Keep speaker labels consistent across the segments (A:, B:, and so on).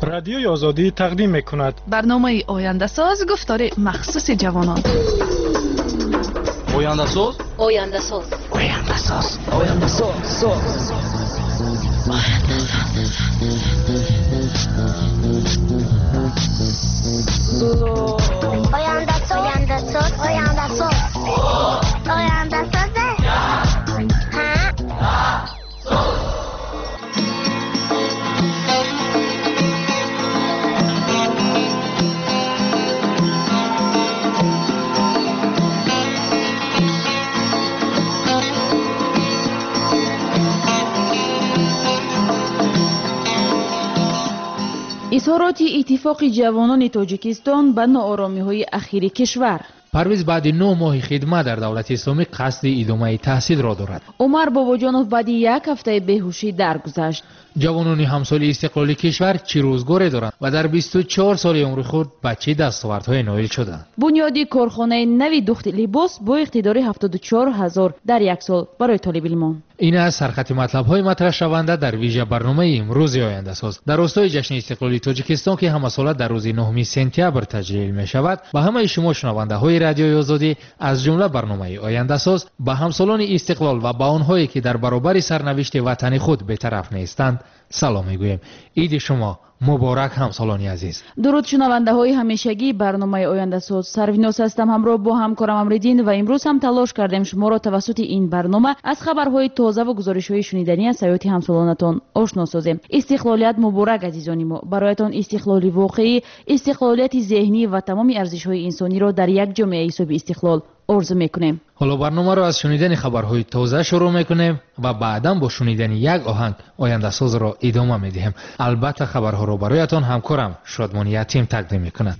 A: رادیوی آزادی تقدیم می‌کند
B: برنامه آینده ساز گفتار مخصوص جوانان.
C: آینده ساز
D: آینده ساز
C: آینده ساز آینده ساز
D: آینده ساز آینده ساز آینده ساز آینده ساز
E: اظهارات اتفاق جوانان تاجیکستان به ناآرامی‌های اخیر کشور.
F: پرویز بعد 9 ماه خدمت در دولت اسلامی قصد ادامه تحصیل را دارد.
E: عمر باباجانوف بعد یک هفته بیهوشی درگذشت.
F: جوانان همسال استقلال کشور چه روزگاری دارند و در 24 سال عمر خود به چه دستاوردهای نایل شدند.
E: بنیادی کارخانه نوی دخت لباس با اقتدار 74,000 در یک سال برای طالب علمان.
F: این از سرخط مطلب‌های مطرح شونده در ویژه برنامه امروز آینده ساز در راستای جشن استقلال تاجیکستان که هم ساله در روز 9 سپتامبر تجلیل می شود. به همه شما شنونده‌های رادیوی آزادی از جمله برنامه آینده ساز به همسالان استقلال و به آنهایی که در برابر سرنوشت وطن خود بی‌طرف نیستند سلام می‌گوییم. عید شما مبارک همسالانی عزیز.
E: درود شنونده های همیشگی برنامه آینده ساز. سرویناس هستم همراه با همکارم امریدین و امروز هم تلاش کردیم شما را توسط این برنامه از خبرهای تازه و گزارش های شنیدنی از حیات همسالانتان آشنا سازیم. استقلالیت مبارک عزیزانی ما. برایتان استقلالی واقعی، استقلالیت ذهنی و تمام ارزش های انسانی را در یک جامعه حساب استقلال آرزو میکنیم.
F: حالا برنامه را از شنیدن خبرهای تازه شروع میکنیم و بعداً با شنیدن یک آهنگ آینده ساز را ادامه میدیم. البته خبرها را برایتان همکارم شادمانی یتیم تقدیم میکنند.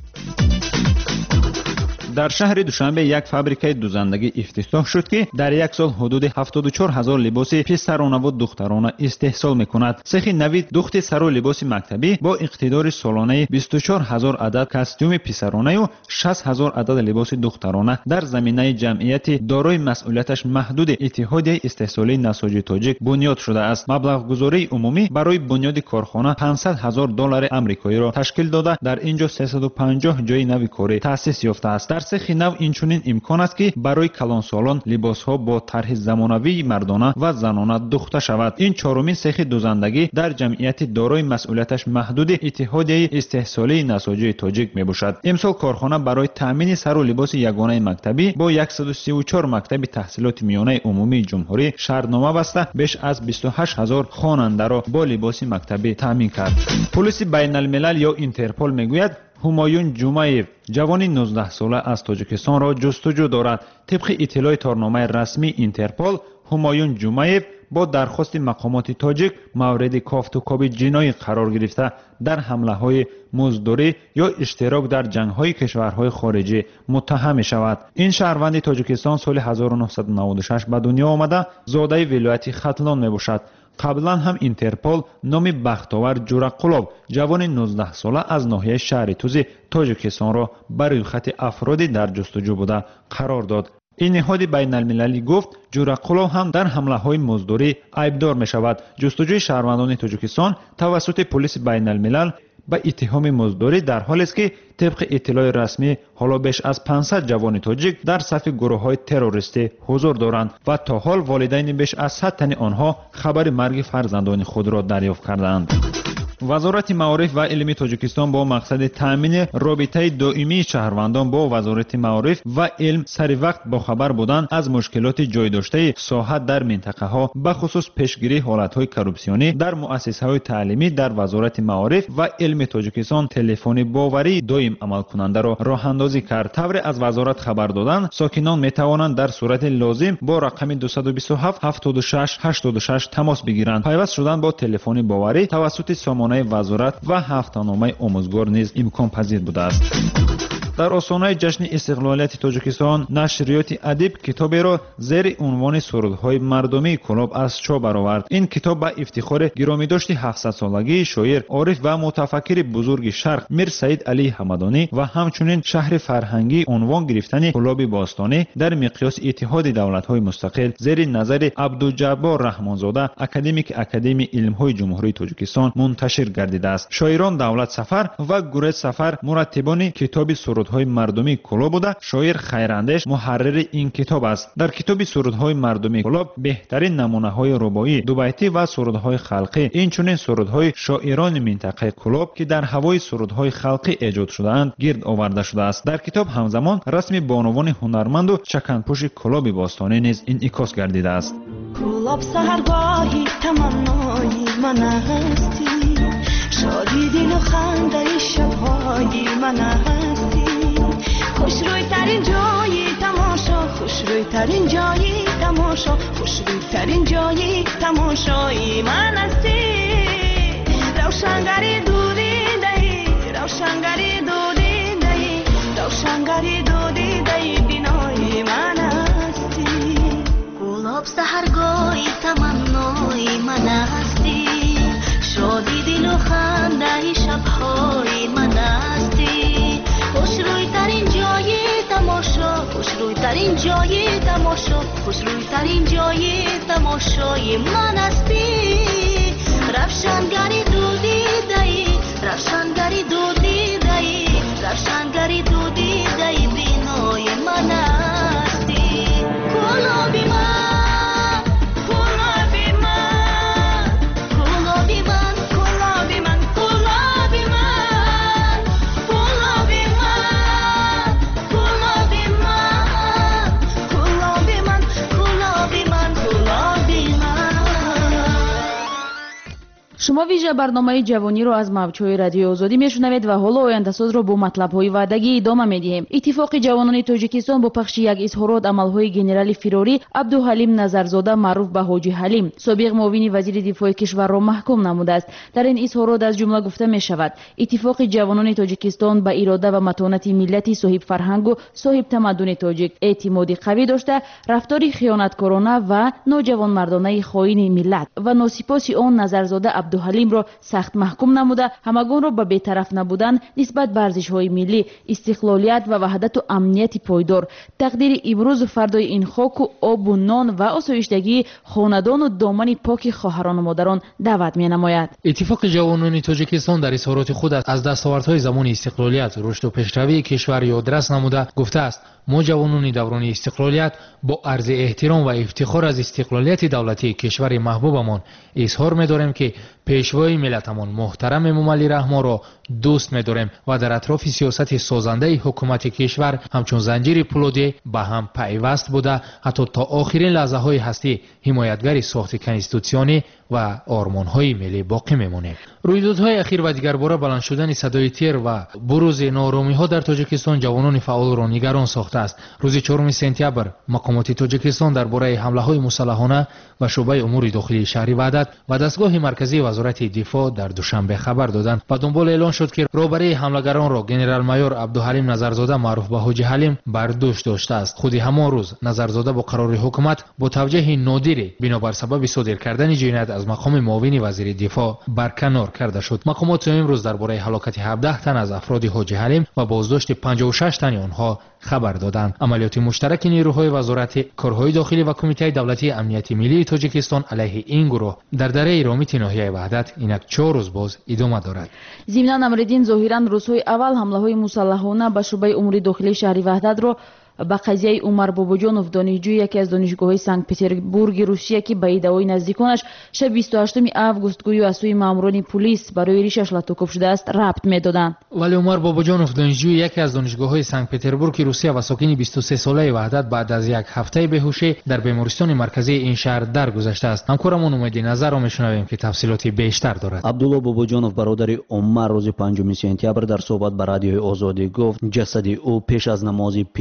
G: در شهر دوشنبه یک فابریکه دوزندگی افتتاح شد که در یک سال حدود 74,000 لباس پسرانه و دخترانه استحصال میکند. سخت نوید دخت سر و لباس مکتبی با اقتدار سالانه 24,000 عدد کاستوم پسرانه و 60,000 عدد لباس دخترانه در زمینه جمعیت دارای مسئولیتش محدود اتحادیه استحصالی نساجی تاجیک بنیاد شده است. مبلغ گذاری عمومی برای بنیاد کارخانه $500,000 آمریکایی را تشکیل داده در اینجا 350 جای نوی کاری تأسیس یافته است. در سخت نو اینچنین امکان است که برای کلانسالان لباسها با طرح زمانوی مردانه و زنانه دوخته شود. این چهارمین سخت دوزندگی در جمعیت دارای مسئولیتش محدود اتحادیه استحصالی نساجی تاجیک میباشد. امسال کارخانه برای تامین سر و لباس یگانه مکتبی با 134 مکتب تحصیلات میانه عمومی جمهوری شرطنامه بسته بیش از 28,000 خواننده را با لباس مکتبی تامین کرد. پلیس بین الملل یا اینترپل میگوید همایون جمعیف جوانی 19 ساله از تاجیکستان را جستجو دارد. طبق اطلاع تارنامه رسمی اینترپل همایون جمعیف با درخواست مقامات تاجیک مورد کافتوکاوی جنایی قرار گرفته در حمله های مزدوری یا اشتراک در جنگ های کشورهای خارجی متهم می شود. این شهروند تاجیکستان سال 1996 به دنیا آمده زاده ولایت ختلان می باشد. قبلا هم اینترپل نام بختاور جورقلوب جوان 19 ساله از ناحیه شهر توزی تاجیکستان را برای خط افرادی در جستجو بوده قرار داد. این نهاد بین المللی گفت جورقلوب هم در حمله های مزدوری عیبدار می شود. جستجوی شهروندان تاجیکستان توسط پلیس بین الملل به اتهام مزدوری در حالی است که طبق اطلاع رسمی حالا بیش از 500 جوان تاجیک در صف گروه‌های تروریستی حضور دارند و تا حال والدین بیش از 100 تن آنها خبر مرگ فرزندان خود را دریافت کردند. وزارت معارف و علم تاجیکستان با مقصد تامین رابطه دائمی شهروندان با وزارت معارف و علم سر وقت با خبر بودند از مشکلات جای داشته ساحت در منطقه ها به خصوص پیشگیری حالت های کروپسیونی در مؤسسه های تعلیمی در وزارت معارف و علم تاجیکستان تلفن باوری دائم عمل کننده را راه اندازی کرد. طور از وزارت خبر دادند ساکنان می توانند در صورت لازم با رقم 227 76 86 تماس بگیرند. پیوست شدن با تلفن باوری توسط سامانه وزارت و هفته‌نامه آموزگار نیز امکان پذیر بوده است. در آستانه جشن استقلالیت تاجیکستان نشریات ادب کتابی را زیر عنوان سرودهای مردمی کلاب از چاپ برآورد. این کتاب با افتخار گرامیداشت 700 سالگی شاعر عارف و متفکر بزرگ شرق میر سعید علی حمدانی و همچنین شهر فرهنگی عنوان گرفتن کلاب باستانی در مقیاس اتحاد دولت‌های مستقل زیر نظر عبدالجبار رحمانزاده اکادمیک اکادمی علم‌های جمهوری تاجیکستان منتشر گردیده است. شاعران دولت سفر و گورج سفر مرتبان کتاب سرودهای مردمی کلاب بوده. شاعر خیراندیش محرر این کتاب است. در کتاب سرودهای مردمی کلاب بهترین نمونه‌های رباعی، دوبیتی و سرودهای خلقی، اینچنین سرودهای شاعران منطقه کلاب که در هوای سرودهای خلقی ایجاد شده‌اند گرد آورده شده است. در کتاب همزمان رسم بانوان هنرمند و چکنپوش کلاب باستانی نیز انعکاس گردیده است.
H: کلاب سحرگاهی تمنای من هستی، شادی دل و خنده شب‌های من هستی، خوشروی ترین جایی تماشا، خوشروی ترین جایی تماشا، خوشروی ترین جایی تماشای من هستی، روشنگری دودی دهی، روشنگری دودی دهی، روشنگری دودی دهی بینای من هستی. گلاب سحرگاهی تمنای من هستی، شادی دل و خنده شب‌های من هستی، خوشروی ترین جایی تماشا، خوشروی ترین جایی تماشا، خوشروی ترین جایی تماشای من هستی، روشنگری دودی دهی، روشنگری دودی دهی، روشنگری دودی دهی بینای من هستی. گلابی من، گلابی من، گلابی من، گلابی من، گلابی من، گلابی من، گلابی من، گلابی من، گلابی من، گلابی من.
E: شما ویژه برنامه جوانی رو از موج‌های رادیو آزادی میشنوید و حالا آینده‌ساز رو با مطلب‌های وعدگی ادامه میدیم. اتفاق جوانان تاجیکستان با پخش یک اظهارات عمل‌های گنرال فراری عبدالحلیم نظرزاده معروف به حاجی حلیم سابق معاون وزیر دفاع کشور را محکوم نموده است. در این اظهارات از جمله گفته می‌شود اتفاق جوانان تاجیکستان به اراده و متانت ملت صاحب فرهنگ و صاحب تمدن تاجیک اعتماد قوی داشته رفتاری خیانتکارانه و نوجوانمردانه خائن ملت و ناسپاس آن نظرزاده عبدالحلیم را سخت محکوم نموده همگان را به بی‌طرف نبودن نسبت به ارزش‌های ملی، استقلالیت و وحدت و امنیت پایدار، تقدیر امروز و فردای این خاک و آب و نان و آسایشگی خاندان و دامن پاک خواهران و مادران دعوت می‌نماید.
F: اتفاق جوانان تاجیکستان در اظهارات خود از دستاوردهای زمان استقلالیت، رشد و پیشروی کشور یادرس نموده گفته است: ما جوانان دوران استقلالیت با عرض احترام و افتخار از استقلالیت دولتی کشور محبوبمان اظهار می‌داریم که پیشوای ملتمان محترم موملی رحمان را دوست می‌داریم و در اطراف سیاست سازنده حکومت کشور همچون زنجیر پولادی به هم پیوست بوده حتی تا آخرین لحظه‌های هستی حمایتگر ساخت کنستیتوسیونی و آرمان‌های ملی باقی می‌مانیم. رویدادهای اخیر و دیگر باره بلند شدن صدای تیر و بروز ناآرامی‌ها در تاجیکستان جوانان فعال را نگران ساخته است. روز 4 سپتامبر مقامات تاجیکستان درباره حمله‌های مسلحانه و شعبه امور داخلی شهری وحدت و دستگاه مرکزی وزارت دفاع در دوشنبه خبر دادند و دنبال اعلان شد که رهبری حملگران را گنرال مایور عبدالحلیم نظرزاده معروف به حاجی حلیم بر دوش داشته است. خود همان روز نظرزاده با قرار حکومت با توجیه نادری بنابر سبب صادر کردن جنایت از مقام معاون وزیر دفاع برکنار کرده شد. مقامات امروز درباره هلاکت 17 تن از افراد حاجی حلیم و بازداشت 56 تن آنها خبر دادند. عملیات مشترک نیروهای وزارت کارهای داخلی و کمیته دولتی امنیت ملی تاجیکستان علیه این گروه در دره رامت ناحیه وحدت اینک 4 روز باز ادامه دارد.
E: ضمناً امریدین ظاهراً روزهای اول حمله‌های مسلحانه به شعبه امور داخلی شهر وحدت را با قضیه عمر باباجانوف دانشجوی یکی از دانشگاه‌های سنت پتربورگ روسیه که به ادعای نزدیکانش شب 28 آگوست گویی از سوی ماموران پلیس برای ریشش لطوکف شده است ربط می‌دادند.
F: ولی عمر باباجانوف دانشجوی یکی از دانشگاه‌های سنت پتربورگ روسیه و ساکن 23 ساله وحدت بعد از یک هفته بهوشی در بیمارستان مرکزی این شهر درگذشته است. همکارمون امید نظر را می‌شنویم که تفصیلات بیشتر دارد.
I: عبدالله باباجانوف برادر عمر روز 5 سپتامبر در صحبت با رادیوی آزادی گفت جسد او پیش از نماز پیشین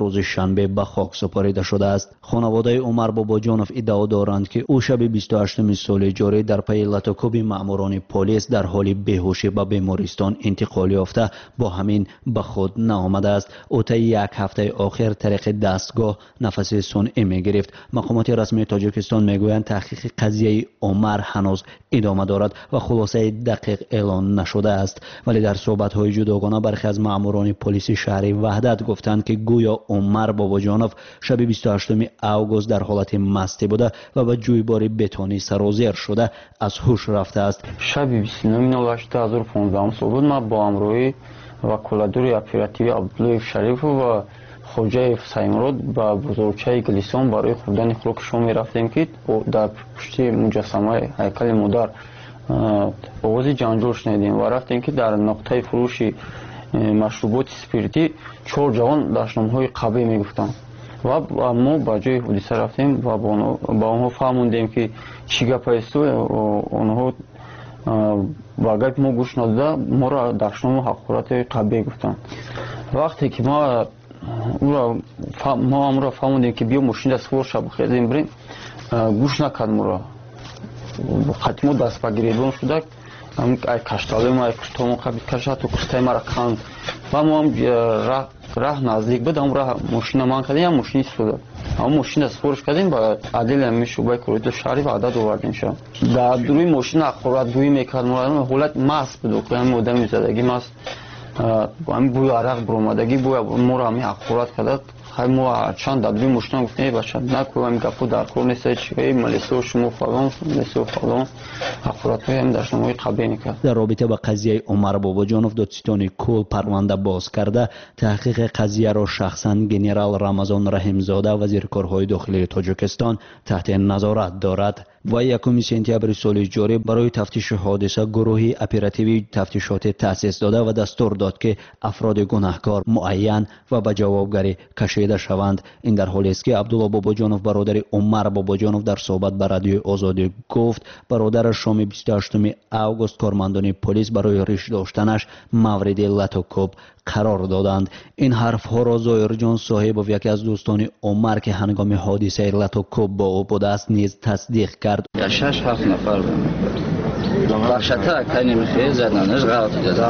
I: روز شنبه به خاک سپرده شده است. خانواده عمر باباجانов ادعا دارند که او شب 28 سال جاری در پی لطوکوب ماموران پلیس در حال بیهوشی به بیمارستان انتقال یافته با همین به خود نآمده است. او تا یک هفته آخر طریق دستگاه نفس صنعی می‌گرفت. مقامات رسمی تاجیکستان میگویند تحقیق قضیه عمر هنوز ادامه دارد و خلاصه دقیق اعلان نشده است، ولی در صحبت‌های جداگانه برخی از ماموران پلیس شهر وحدت گفتند که گویا عمر باباجانov شب 28 اوگوست در حالت مستی بوده و به جویبار بتونی سرازیر شده از هوش رفته است.
J: شب 29/08/2015 سال بود. ما با همراهی وکالت‌دار اپراتیوی عبدالله شریف و خوجه سیمرود با بزرگچه گلیسون برای خوردن خوراک شام می‌رفتیم که در پشت مجسمه هیکل مادر آواز جنجال شنیدیم و رفتیم که در نقطه فروش مشروبات اسپریتی 4 جوان داشتنامه‌های قبیح میگفتند و ما با جای حادثه رفتیم و با آنها فهمیدیم که چی گپ است و آنها با گپ ما گوش نداده ما را داشتنامه حقارت قبیح گفتند. وقتی که ما را فهمیدیم که بیا ماشین دست فور شب خیزیم بریم، گوش نکرد ما را خطمو دست با گریبون شده ای کشتالی ما ای کشتامو قبیل کشت و کشتای ما را کند و ما هم راه نزدیک بود هم راه ماشین من کردیم هم ماشین سوده هم ماشین دست فورش کردیم با عدل همی شعبه کوریت شهری و عدد آوردیم شد در روی ماشین اخورات بوی میکرد ما حالت مست بود که هم مدام زدگی مست هم بوی عرق برومدگی بوی ما را همی اخورات کرد. خیلی ما چند دبی مشتن گفتیم بچه نکو هم گفت در کور نیست چیه ملیسو شما فلان ملیسو فلان اخورات هم داشتم وی قبیه نکرد.
I: در رابطه با قضیه عمر باباجانov دادستان کل پرونده باز کرده تحقیق قضیه را شخصا گنرال رمضان رحیمزاده وزیر کارهای داخلی تاجیکستان تحت نظارت دارد. و 1 سپتامبر سال جاری برای تفتیش حادثه گروهی اپراتیوی تفتیشات تأسیس داده و دستور داد که افراد گناهکار معین و به جوابگری کشیده شوند. این در حالی است که عبدالله باباجانov برادر عمر باباجانov در صحبت با رادیوی آزادی گفت برادرش شام 28 اوگوست کارمندان پلیس برای ریش داشتنش مورد لطوکوب قرار دادند. این حرف ها را ظاهر جان صاحب و یکی از دوستان عمر که هنگام حادثه لطوکوب با او بوده است نیز تصدیق کرد.
C: 6-7 نفر بخشته کنی میخواه زدنش غلط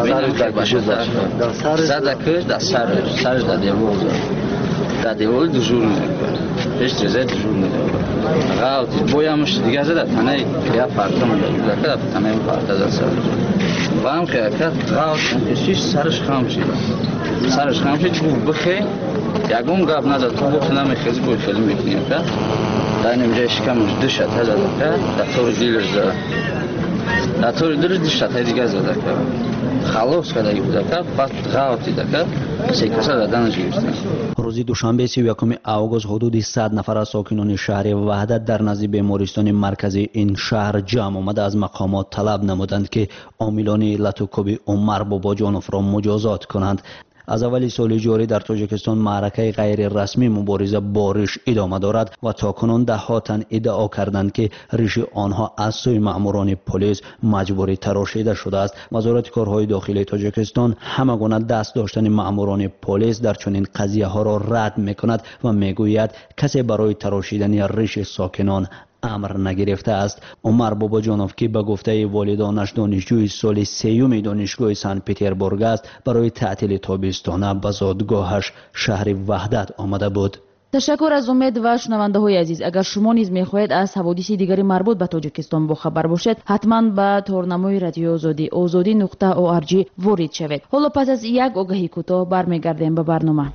C: زده که در سرش در دیوال در دیوال دجور میکنه پیش جزه دجور میکنه غلطی بایمش دیگه زده تنه یا پرتم میده که تنه پرته در سرش و هم که غلط کشیش سرش خم شد جو بخی یکم گپ نداد تو گفت نمیخوازی بای فیلم میکنیم که در اینجا شکمش دشت هزده که در طور دیلش زده در طور دیلش دشت دیگه زده که خلاص کرده بوده که بعد غلطی ده که سیکسه دادنش گرفتن.
I: روز دوشنبه 31 اوگوست حدود 100 نفر از ساکنان شهر وحدت در نزد بیمارستان مرکزی این شهر جمع آمده از مقامات طلب نمودند که عاملان لطوکوب عمر باباجانov را مجازات کنند. از اول سال جاری در تاجیکستان معرکه غیر رسمی مبارزه با ریش ادامه دارد و تاکنون ده‌ها تن ادعا کردند که ریش آنها از سوی ماموران پلیس مجبوری تراشیده شده است. وزارت کارهای داخلی تاجیکستان همه گونه دست داشتن ماموران پلیس در چنین قضیه ها را رد میکند و میگوید کسی برای تراشیدن ریش ساکنان امر نگرفته است. عمر باباجانov که به گفته والدانش دانشجوی سال 3 دانشگاه سن پترزبورگ است برای تعطیل تابستانه به زادگاهش شهر وحدت آمده بود.
E: تشکر از امید و شنونده های عزیز. اگر شما نیز میخواهید از حوادث دیگری مربوط به تاجیکستان با خبر باشید حتما به تورنمای رادیو آزادی azadi.org وارد شوید. حالا پس از یک آگهی کوتاه برمیگردیم به برنامه.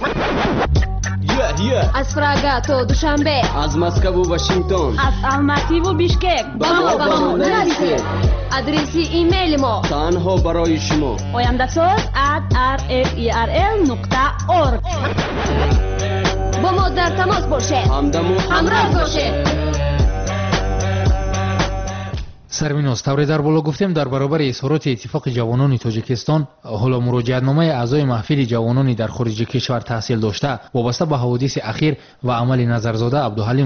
K: از پراگ تا دوشنبه،
L: از مسکو و واشنگتن،
K: از الماتی و بیشکک با ما نرسید. آدرس ایمیل ما
L: تنها برای شما
K: oyandasaz@rferl.org. با ما در تماس باشید، همراه باشید.
F: سرمینوس طوری در بالا گفتیم در برابر اظهارات اتفاق جوانان تاجیکستان حالا مراجعتنامه اعضای محفل جوانان در خارج کشور تحصیل داشته وابسته به حوادث اخیر و عمل نظرزاده عبدالحلیم را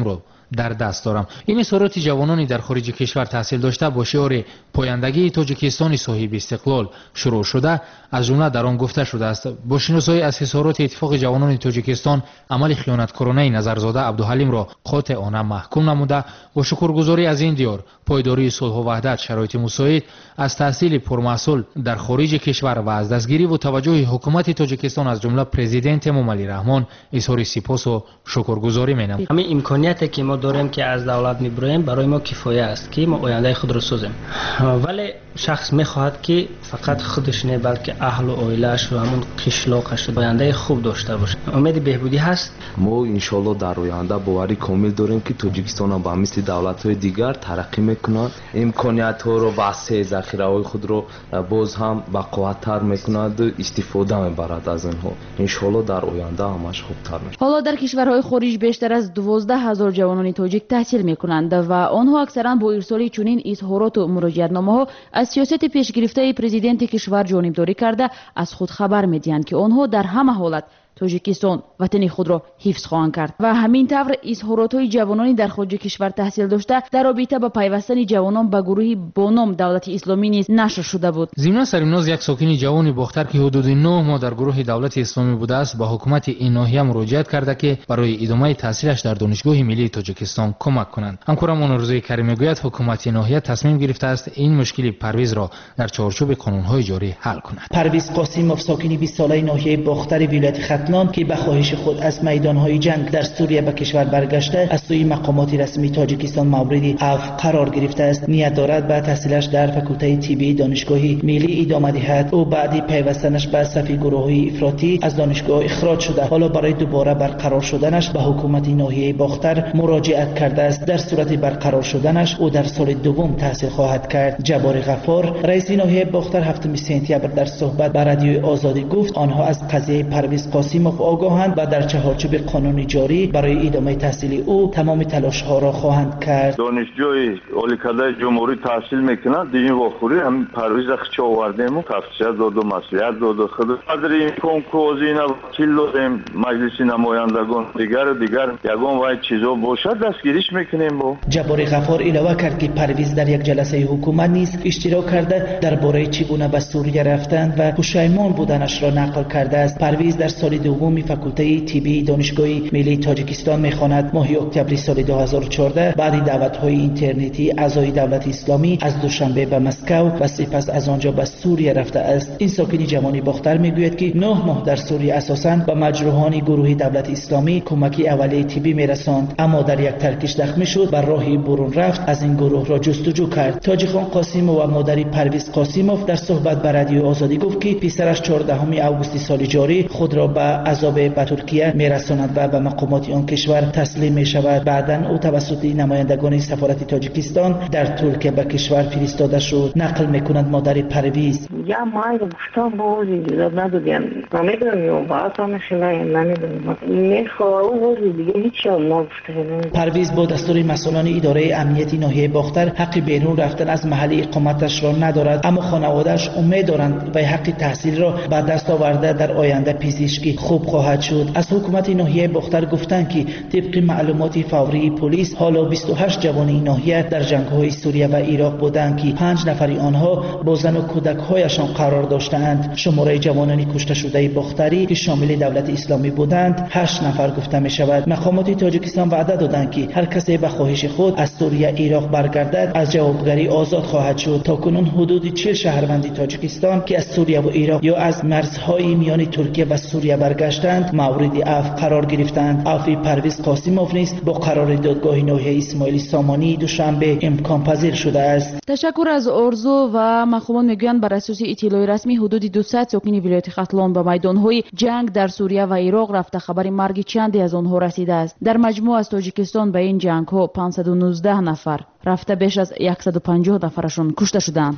F: در دست دارم. این اظهارات جوانانی در خارج کشور تحصیل داشته با شعار پایندگی تاجیکستان صاحب استقلال شروع شده، از جمله در آن گفته شده است با شناسایی از اظهارات اتفاق جوانان تاجیکستان عمل خیانتکارانه نظرزاده عبدالحلیم را قاطعانه محکوم نموده، با شکرگزاری از این دیار پایداری صلح و وحدت شرایط مساعد از تحصیل پرمحصول در خارج کشور و از دستگیری و توجه حکومت تاجیکستان از جمله پرزیدنت امامعلی رحمان اظهار سپاس و شکرگزاری می‌نمایم.
M: همین امکانیتی که ما داریم که از دولت می‌بریم برای ما کفایه است که ما آینده خود را سازیم، ولی شخص می‌خواهد که فقط خودش نه بلکه اهل و عائله‌اش و همون قشلاقش آینده خوب داشته باشه. امید بهبودی هست.
N: ما ان شاء الله در آینده باوری کامل داریم که تاجیکستان با مثل دولت‌های دیگر ترقی می‌کند، امکانیت‌ها رو وسیع ذخیره‌های خود رو باز هم بقوت‌تر می‌کند و استفاده می‌برد از اینها. ان شاء الله در آینده همش خوبتر میشه.
E: حالا در کشورهای خارج بیشتر از 12,000 جوانان تاجیک تحصیل می‌کنند و آنها اکثرا با ارسال چنین اظهارات و مراجعتنامه‌ها از سیاست پیشگرفته پرزیدنت کشور جانبداری کرده از خود خبر می‌دهند که آنها در همه حالت تاجیکستان وطن خود را حفظ خواهند کرد و همین طور اظهارات‌های جوانانی در خارج کشور تحصیل داشته در رابطه با پیوستن جوانان به گروهی با نام دولت اسلامی نیز نشر شده بود.
F: ضمن سرمناز یک ساکن جوان باختر که حدود 9 ماه در گروه دولت اسلامی بوده است با حکومت این ناحیه مراجعت کرده که برای ادامه تحصیلش در دانشگاه ملی تاجیکستان کمک کنند. همکارم روزی کریم میگوید حکومت ناحیه تصمیم گرفته است این مشکل پرویز را در چارچوب قانون‌های جاری حل کند.
O: پرویز قاسیموف ساکن 20 ساله ناحیه باختر ولایت ختلان که به خواهش خود از میدان‌های جنگ در سوریه به کشور برگشته از سوی مقامات رسمی تاجیکستان مورد عفو قرار گرفته است، نیت دارد به تحصیلش در فاکولته طبی دانشگاه ملی ادامه دهد. او بعد پیوستنش به صف گروه‌های افراطی از دانشگاه اخراج شده، حالا برای دوباره برقرار شدنش به حکومت ناحیه باختر مراجعت کرده است. در صورت برقرار شدنش او در سال دوم تحصیل خواهد کرد. جبار غفار رئیس ناحیه باختر 7 سپتامبر در صحبت با رادیو آزادی گفت آنها از قضیه پرویز قاسیموف آگاهند و در چهارچوب قانونی جاری برای ادامه تحصیل او تمام تلاش‌ها را خواهند کرد.
P: دانشجوی اولیکاده جمهوری تحصیل میکنند دیگه واخوری هم پرویز خچ آوردیم و تفسیر داد و مسئولیت داد و خود قدر این کنکور اینا وکیل دادیم مجلس نمایندگان دیگر یگان وای چیزا باشد دستگیریش میکنیم. با
O: جبار غفار علاوه کرد که پرویز در یک جلسه حکومت نیز اشتراک کرده درباره چگونه به سوریه رفتن و پشیمان بودنش را نقل کرده است. پرویز در سال دوم فاکولته طبی دانشگاه ملی تاجیکستان میخواند. ماه اکتبر سال 2014 بعد دعوت‌های اینترنتی اعضای دولت اسلامی از دوشنبه به مسکو و سپس از آنجا به سوریه رفته است. این ساکن جوانی باختر میگوید که 9 ماه در سوریه اساساً به مجروحان گروه دولت اسلامی کمکی اولیه طبی میرساند، اما در یک ترکش زخمی شد و راهی برون رفت از این گروه را جستجو کرد. تاجیخان قاسیموف و مادری پرویز قاسیموف در صحبت با رادیو آزادی گفت که پسرش 14 آگوست سال جاری خود را به عذاب به ترکیه میرساند و به مقامات آن کشور تسلیم می شود. بعداً او توسط نمایندگان سفارت تاجیکستان در ترکیه به کشور فرستاده شد. نقل میکند مادر پرویز.
Q: یا ما گفتم بودی ندادیم نمیدونم واسه نشینه نمیدونم میخوام دیگه هیچ ما گفته.
O: پرویز با دستور مسئولان اداره امنیتی ناحیه باختر حق بیرون رفتن از محل اقامتش را ندارد، اما خانواده‌اش امید دارند و حق تحصیل را به دست آورده در آینده پزشکی خوب خواهد شد. از حکومت ناحیه باختر گفتند که طبق معلومات فوری پلیس حالا 28 جوان این ناحیه در جنگ‌های سوریه و عراق بودند که 5 نفر آنها با زن و کودک‌هایشان قرار داشتند. شماره جوانان کشته شده باختری که شامل دولت اسلامی بودند 8 نفر گفته می شود. مقامات تاجیکستان وعده دادند که هر کسی به خواهش خود از سوریه عراق برگردد از جوابگری آزاد خواهد شد. تاکنون حدود 40 شهروند تاجیکستان که از سوریه و عراق یا از مرزهای میان ترکیه و سوریه برگشتند مورد عفو قرار گرفتند. عفو پرویز قاسیموف نیز با قرار دادگاه ناحیه اسماعیل سامانی دوشنبه امکان پذیر شده است.
E: تشکر از آرزو و مخوان میگویند بر اساس اطلاع رسمی حدود 200 ساکن ولایت ختلان به میدانهای جنگ در سوریه و عراق رفته خبر مرگ چندی از آنها رسیده است. در مجموع از تاجیکستان به این جنگ ها 519 نفر رفته، بیش از 150 نفرشون کشته شدند.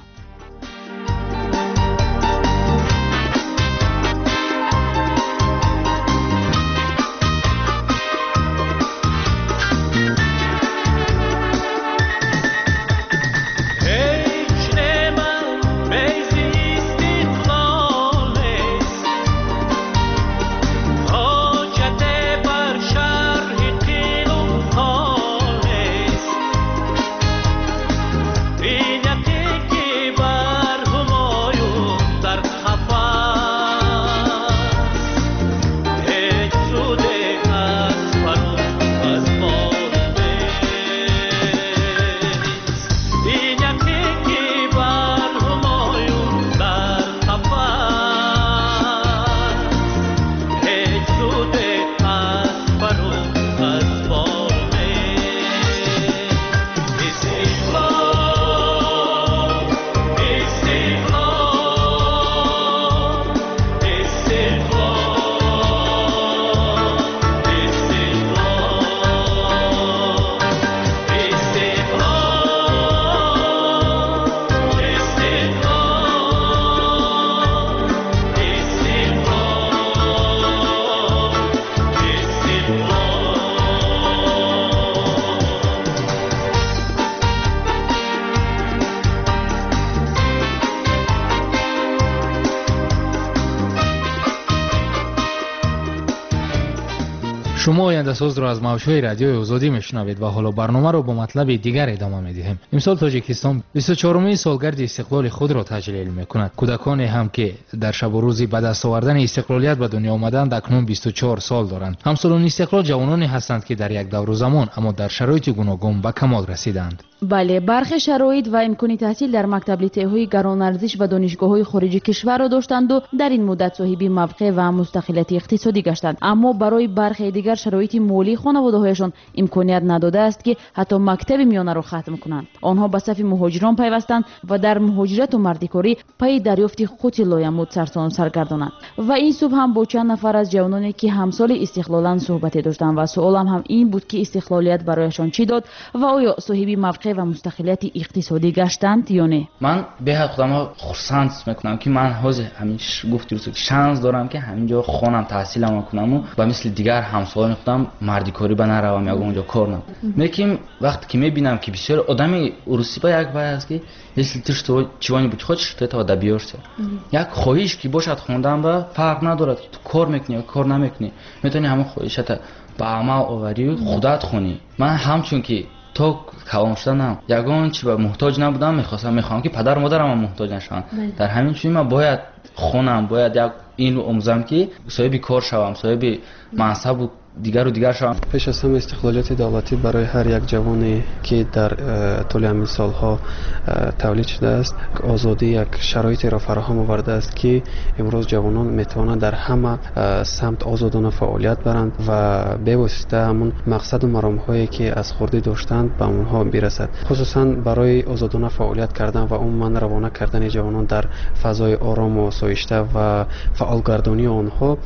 F: شما آینده ساز را از موج‌های رادیوی آزادی میشنوید و حالا برنامه را با مطلب دیگر ادامه میدهیم. امسال تاجیکستان 24مین سالگرد استقلال خود را تجلیل میکند. کودکانی هم که در شب و روزی به دست آوردن استقلالیت به دنیا آمدند اکنون 24 سال دارند. همسالان استقلال جوانانی هستند که در یک دور زمان اما در شرایط گوناگون به کمال رسیدند.
E: بله، برخی شرایط و امکان تحصیل در مکتب لیسه‌های گران‌ارزش و دانشگاه‌های خارجی کشور را داشتند و در این مدت صاحب موقع و مستقلیت اقتصادی گشتند، اما برای برخی دیگر شرایط مالی خانواده‌هایشان امکانیت نداده است که حتی مکتب میانه را ختم کنند. آنها به صف مهاجران پیوستند و در مهاجرت و مردکاری پی دریافت قوت لایمود سرگردانند. و این صبح هم با چند نفر از جوانانی که همسال استقلالند صحبت داشتند و سوالم هم این بود که استقلالیت برایشان چی داد و آیا صاحب موقع و مستقلیت اقتصادی گشتند یا نه.
C: من به حد خودم خرسند میکنم که من همیش گفتم که شانس دارم که همینجا خونم تحصیلم کنم و مثل دیگر همسالان خودم مردکاری به نروم یا اونجا کار نکنم. میگم وقتی که میبینم که بسیار آدم روسی با یک بای است که مثل تو چیوانی بود خودش تا ادبیات یک خواهش که باشد خوندن با فرق ندارد که تو کار میکنی یا کار نمیکنی میتونی همون خواهشت با عمل آوری خودت خونی. من همچون که تو کلام شدنم یگان چی به محتاج نبودم میخوام که پدر مادرم محتاج نشن. در همین چیز من باید خونم باید یک این رو آموزم که صاحب کار شوم صاحب منصب و دیگر شوم.
R: پیش از همه استقلالیت دولتی برای هر یک جوانی که در طول همین سالها تولید شده است آزادی یک شرایطی را فراهم آورده است که امروز جوانان میتوانند در همه سمت آزادانه فعالیت برند و به واسطه همون مقصد و مرام‌هایی که از خردی داشتند به اونها برسد. خصوصا برای آزادانه فعالیت کردن و عموما روانه کردن جوانان در فضای آرام و آسایشته و فعال گردانی آنها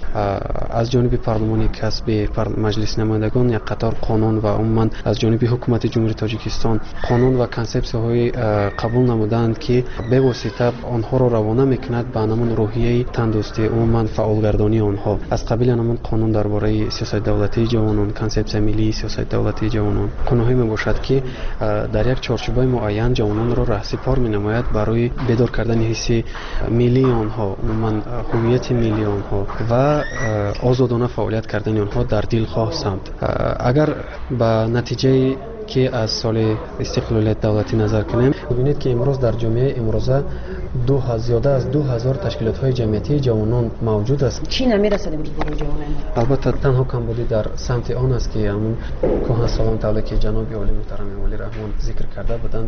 R: از جانب پارلمان کسب مجلس نمایندگان یک قطار قانون و عموما از جانب حکومت جمهوری تاجیکستان قانون و کنسپس‌های قبول نمودند که به واسطه آنها را روانه میکند به نمون روحیه تندرستی عموما فعال گردانی آنها. از قبیل نمون قانون درباره سیاست دولتی جوانان کنسپس ملی سیاست دولتی جوانان قانونی میباشد که در یک چارچوبه معین جوانان را راهسپار مینماید برای بیدار کردن حس ملی آنها عموما هویت ملی آنها و آزادانه فعالیت کردن آنها در دلخواه سمت. اگر به نتیجه که از سال استقلالیت دولتی نظر کنیم ببینید که امروز در جامعه امروزه زیاده از 2000 تشکیلات‌های جمعیتی جوانان موجود است.
S: چی نمیرسد امروز برای جوانان؟
R: البته تنها کمبودی در سمت آن است که همون کهن سالان طوری که جناب عالی محترم ولی رحمان ذکر کرده بودند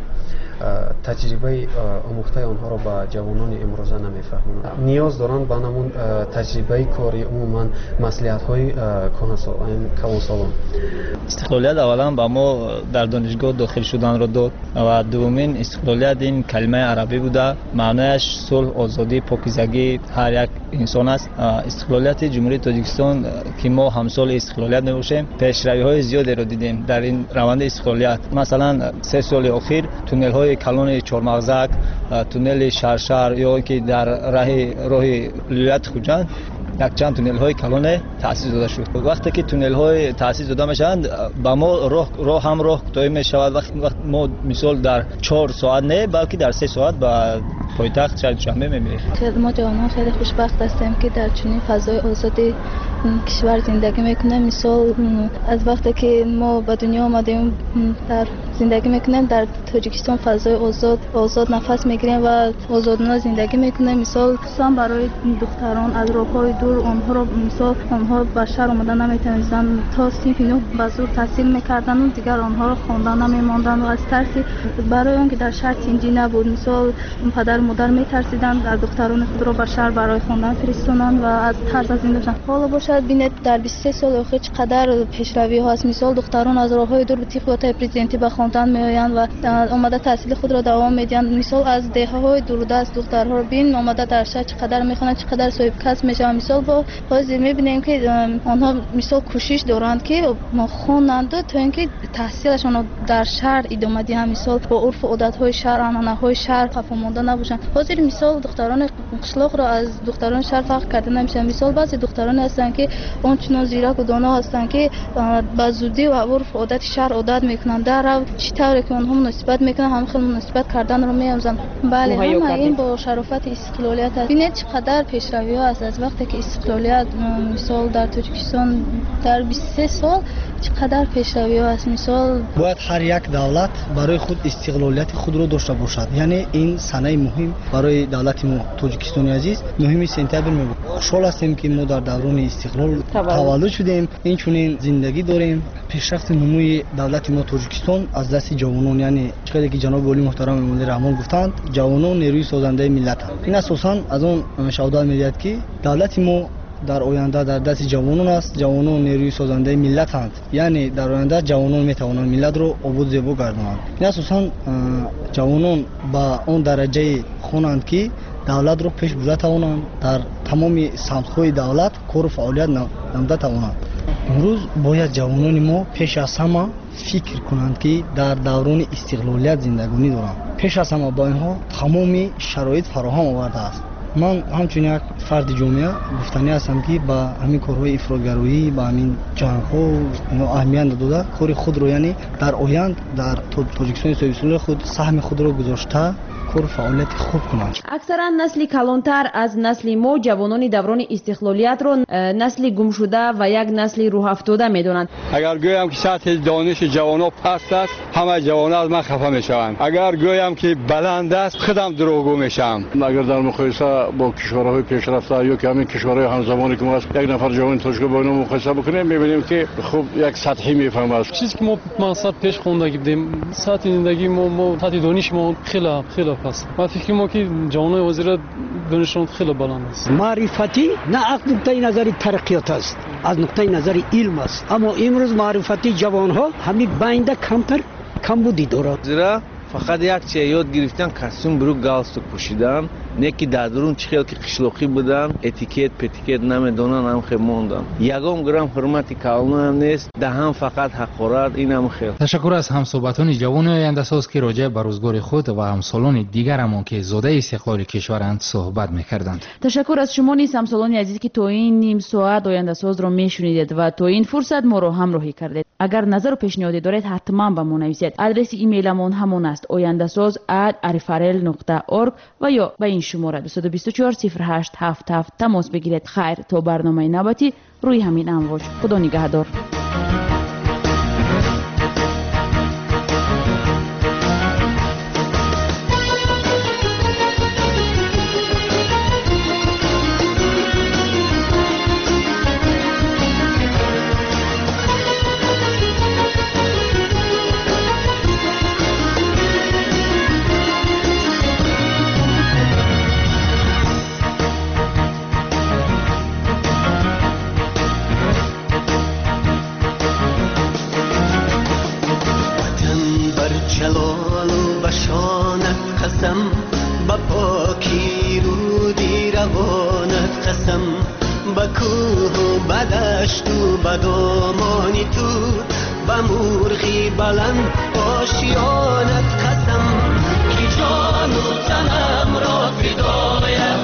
R: تجربه آموخته آنها را به جوانان امروزه نمیفهمند. نیاز دارند به همون تجربه کاری عموما مصلحت‌های کهن سالان.
T: استقلالیت اولا با ما در دانشگاه داخل شدن را داد و دومین استقلالیت این کلمه عربی بوده معنیش صلح آزادی پاکیزگی هر یک انسان است. استقلالیت جمهوری تاجیکستان که ما همسال استقلالیت نباشیم پیشروی‌های زیادی را دیدیم در این روند استقلالیت. مثلا 3 سال اخیر تونل‌های کلان چهارمغزک تونل شرشر یا که در راه لویت خوجند یک چند تونل های کلان تأسیس داده شد. وقتی که تونل های تأسیس داده میشند با ما راه کوتاه می شود. وقتی ما مثال در 4 ساعت نه بلکه در 3 ساعت با پایتخت چهارشنبه می‌میریم.
U: ما جوانان خیلی خوشبخت هستیم که در چنین فضای آزادی کشور زندگی میکنیم. مثال از وقتی که ما به دنیا آمدیم در زندگی میکنیم در تاجیکستان فضای آزاد نفس میگیریم و آزادانه زندگی میکنیم. مثال برای دختران از راههای دور آنها را مثال آنها به شهر آمدن نمیتونستند تا صنف 9 به زور تحصیل میکردن و دیگر آنها را خواندن نمیماندن و از ترس برای آنکه در شهر تینجی نبود مثال پدر مادر میترسیدند از دختران خود را به شهر برای خواندن فرستونند و از ترس از این داشتند. حالا باشد ببینید در 23 سال اخیر چقدر پیشروی ها هست. مثال دختران از راههای دور به تیخواتای پرزیدنتی به خواندن میآیند و آمده تحصیل خود را دوام میدهند. مثال از دهه‌های دوردست دخترها رو ببین آمده در شهر چقدر میخوانند چقدر صاحب کسب میشوند. مثال با حاضر میبینیم که آنها مثال کوشش دارند که ما خوانند تا اینکه تحصیلشان در شهر ادامه دهند. مثال با عرف و عادت های شهر آنها های شهر خفا مانده نباشند باشن. حاضر مثال دختران قشلاق رو از دختران شهر فرق کرده نمیشه. مثال بعضی دختران هستن که اونچنان زیرک و دانا هستن که با زودی و عرف عادت شهر عادت میکنن. در چطوری که اونها مناسبت میکنن هم خیلی مناسبت کردن رو میاموزن. بله همه این با شرافت استقلالیت است. ببینید چقدر پیشروی ها است از وقتی که استقلالیت مثال در تاجیکستان در 23 سال چقدر پیشروی ها است. مثال
S: باید هر یک دولت برای خود استقلالیت خود رو داشته باشد. یعنی این سنه مهم برای دولت ما تاجیکستان عزیز مهمی سپتامبر میگه. خوشحال هستیم که ما در دوران استقلال تولد شدیم. این چنین زندگی داریم. پیشرفت نموی دولت ما تاجیکستان از دست جوانان، یعنی چقدر که جناب ولی محترم مولوی رحمان گفتند جوانان نیروی سازنده ملت هستند. این اساساً از اون شهادت میدهد که دولت ما در آینده در دست جوانان است. جوانان نیروی سازنده ملت هستند. یعنی در آینده جوانان میتوانند ملت رو آباد زیبا گردانند. این اساساً جوانان با اون درجه خوانند که دولت رو پیش برده توانند، در تمام سمت‌های دولت کار و فعالیت نموده توانند. امروز باید جوانان ما پیش از همه فکر کنند که در دوران استقلالیت زندگانی دارند. پیش از همه با اینها تمام شرایط فراهم آورده است. من همچون یک فرد جامعه گفتنی هستم که با همین کارهای افراط‌گرایی با همین جنگ‌ها اهمیت داده کار خود رو، یعنی در آینده در تاجیکستان سوئیسل خود سهم خود رو گذاشته کار فعالیت خوب کنند.
E: اکثرا نسل کلانتر از نسل ما جوانان دوران استقلالیت رو نسل گم شده و یک نسل روح افتاده میدونند.
V: اگر گویم که سطح دانش جوانان پست است، همه جوانان از من خفه میشوند. اگر گویم که بلند است، خودم دروغگو میشم.
W: اگر در مقایسه با کشورهای پیشرفته یا که همین کشورهای همزمانی که ما یک نفر جوان تاجیک با اینا مقایسه بکنیم، میبینیم که خب یک سطحی میفهمه است.
X: چیزی که ما مقصد پیش خوندگی بودیم، سطح زندگی ما سطح دانش ما خیلی پست. من فکر می‌کنم که جوانای وزیر دانشمند خیلی بلند است.
Y: معرفتی نه از نقطه نظر ترقیات است، از نقطه نظر علم است. اما امروز معرفتی جوانها همین باینده کمبودی دارند.
N: زیرا فقط یک چیز یاد گرفتن کاستوم برو گالستوک پوشیدن، نه که در درون چه خیلی که قشلاقی بودن اتیکت پتیکت نمیدونن، هم خیلی موندن. یگام گرم حرمتی کلمه هم نیست، دهم فقط حقارت. این هم خیلی
F: تشکر از همصحبتان جوان آینده ساز که راجع به روزگار خود و همسالان دیگرمان که زاده استقلال کشورند صحبت می‌کردند.
E: تشکر از شما نیز همسالان عزیز که تا این نیم ساعت آینده ساز رو میشنیدید و تا این فرصت ما رو همراهی کردید. اگر نظر و پیشنهادی دارید حتما به ما نویسید. آدرس ایمیلمون همون است oyandasaz@arifarel.org و یا به این شماره 224 0877 تماس بگیرید. خیر تا برنامه نوبتی روی همین امواج. خدا نگهدار.
Z: بدامانی تو و مرغی بلند آشیانت قسم که جان و تنم را فدایت